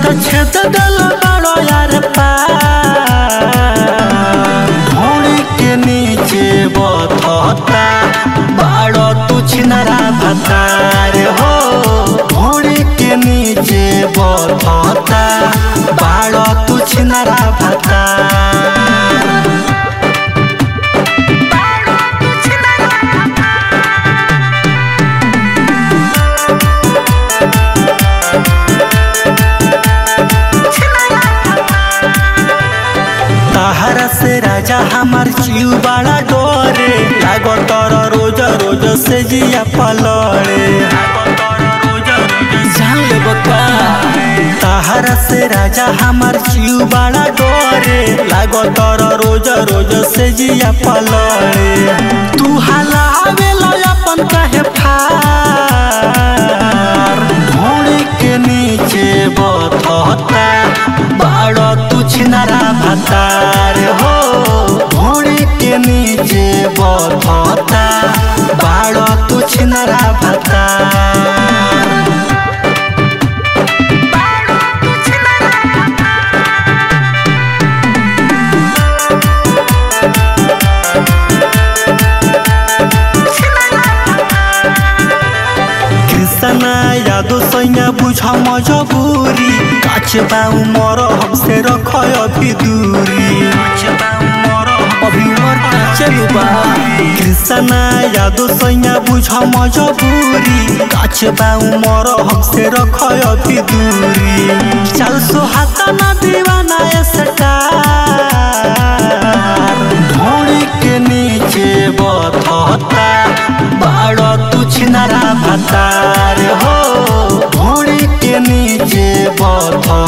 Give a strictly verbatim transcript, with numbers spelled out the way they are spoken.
छेद दल बड़ो यार घोड़ी के नीचे बथता बड़ो तू छिनरा भतार हो। घोड़ी के नीचे बथता बड़ो तू छिनरा भतार। तहरा से राजा हमार जीव बड़ा डोरे लागो तोर रोज रोज से जिया पलड़े जान ले बका। तहरा से राजा हमार जीव बड़ा डोरे लागो तोर रोज रोज से जिया पलड़े। तू हलावे लो अपन कहे फार घोड़ी के नीचे बथता बड़ो तू छिनरा भतार हो। घोड़ी के नीचे बथता बड़ो तू छिनरा भतार। कृष्णा यादव सैया बुझ मजबूरी काछ बाऊ मोर हमसे रख अभी दूरी अभी उमर काचे बा। कृष्णा यादव सैया बुझ मजबूरी काछ बाऊ मोर हमसे रख अभी दूरी। चल सोहाता ना दीवाना स्टार घोड़ी के नीचे बथता बड़ो तू छिनरा भतार हो। घोड़ी के नीचे बथता